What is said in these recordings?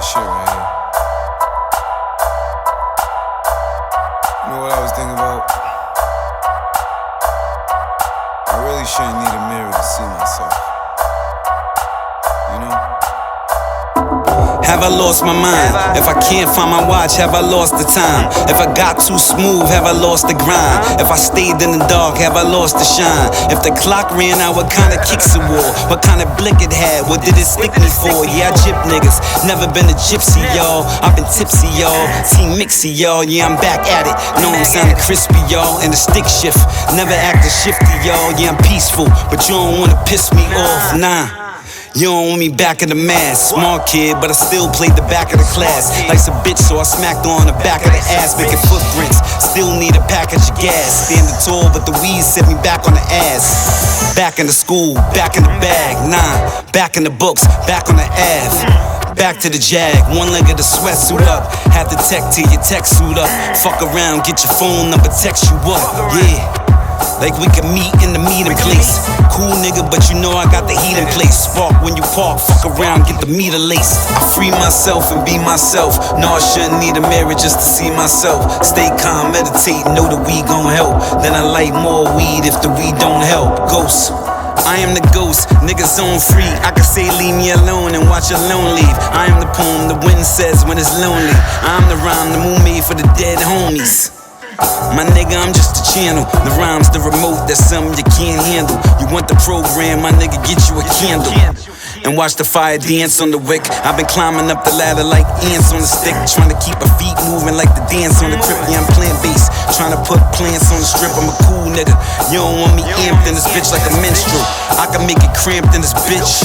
shit right here. You know what I was thinking about? I really shouldn't need a mirror to see myself. You know? Have I lost my mind? If I can't find my watch, have I lost the time? If I got too smooth, have I lost the grind? If I stayed in the dark, have I lost the shine? If the clock ran out, what kind of kicks it wore? What kind of blick it had? What did it stick me for? Yeah, I gyp niggas, never been a gypsy, y'all. I've been tipsy, y'all. Team Mixy, y'all. Yeah, I'm back at it. Know I'm sounding crispy, y'all. And the stick shift, never acting shifty, y'all. Yeah, I'm peaceful, but you don't wanna piss me off, nah. You don't want me back in the mask. Smart kid, but I still played the back of the class. Life's a bitch, so I smacked her on the back of the ass, making footprints. Still need a package of gas. Standing tall, but the weed set me back on the ass. Back in the school, back in the bag, nah. Back in the books, back on the Ave. Back to the Jag, one leg of the sweatsuit up. Have the tech till your tech suit up. Fuck around, get your phone number, text you up, yeah. Like we can meet in the meeting place. Cool nigga, but you know I got the heat in place. Spark when you park, fuck around, get the meter laced. I free myself and be myself. No, I shouldn't need a mirror just to see myself. Stay calm, meditate, know the weed gon' help. Then I light more weed if the weed don't help. Ghost, I am the ghost, niggas on free. I can say leave me alone and watch alone leave. I am the poem the wind says when it's lonely. I'm the rhyme the moon made for the dead homies. My nigga, I'm just a channel. The rhyme's the remote, that's something you can't handle. You want the program, my nigga, get you a candle and watch the fire dance on the wick. I've been climbing up the ladder like ants on the stick, trying to keep my feet moving like the dance on the crib. Yeah, I'm playing bass, trying to put plants on the strip. I'm a cool nigga, you don't want me amped in this bitch like a minstrel. I can make it cramped in this bitch.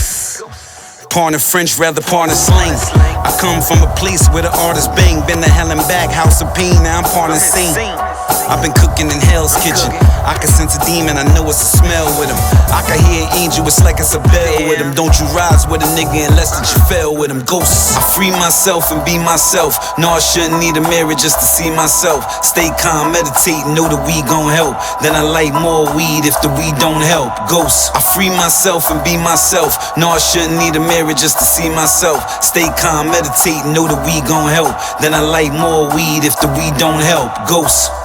Pardon French, rather pardon slang. I come from a place where the artists bang. Been to hell and back, house of pain, now I'm pardon sane. I've been cooking in Hell's Kitchen. I can sense a demon, I know it's a smell with him. I can hear an angel, it's like it's a bell with him. Don't you rise with a nigga unless that you fell with him. Ghosts, I free myself and be myself. No, I shouldn't need a mirror just to see myself. Stay calm, meditate, know the weed gon' help. Then I light more weed if the weed don't help. Ghosts, I free myself and be myself. No, I shouldn't need a mirror just to see myself. Stay calm, meditate, know the weed gon' help. Then I light more weed if the weed don't help. Ghosts.